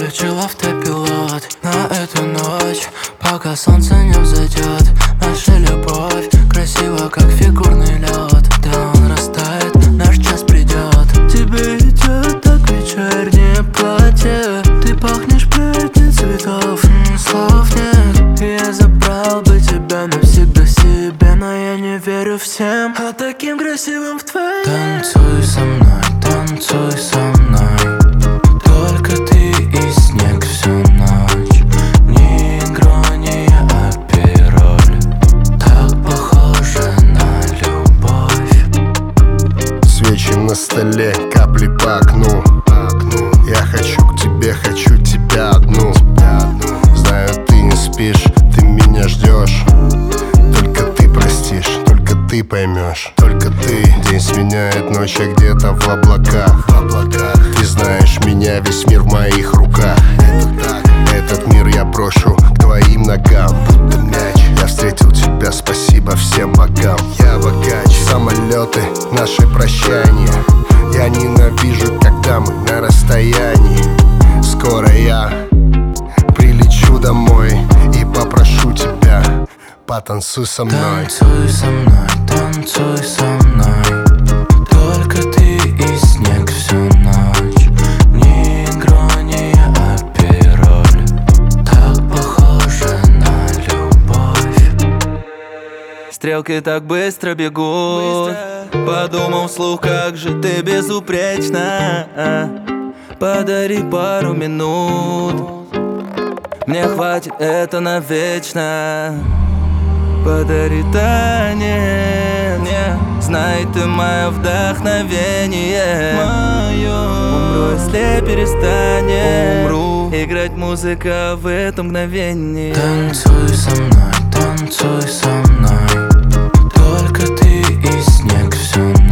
включил автопилот на эту ночь, пока солнце не взойдет. Наша любовь красива, как фигурный лед. Да он растает, наш час придет. Тебе идет так вечернее платье. Ты пахнешь приятнее цветов, слов нет. Я забрал бы тебя навсегда себе, но я не верю всем, а таким красивым в твоей. Танцуй со мной, танцуй со мной. Только ты и снег всю ночь. Ни игрония, а пироль. Так похоже на любовь. Свечи на столе, капли по окну. Я хочу к тебе, хочу тебя одну. Знаю, ты не спишь, ты меня ждешь. Только ты простишь, только ты поймешь. Только ты. День сменяет ночь, а где-то в облаках. Ты знаешь меня, весь мир в моих руках. Этот мир я брошу к твоим ногам, будто мяч. Я встретил тебя, спасибо всем богам. Я богач. Самолеты, наши прощания. Я ненавижу, когда мы на расстоянии. Скоро я прилечу домой и попрошу тебя: потанцуй со мной. Танцуй со мной, танцуй со мной. Только ты и снег всю ночь. Ни игрония, а пироль. Так похоже на любовь. Стрелки так быстро бегут. Подумал вслух, как же ты безупречна. Подари пару минут, мне хватит это навечно. Подари танец, знай, ты мое вдохновение. Умру, если перестанет играть музыка в это мгновение. Танцуй со мной, танцуй со мной. Только ты и снег всю ночь.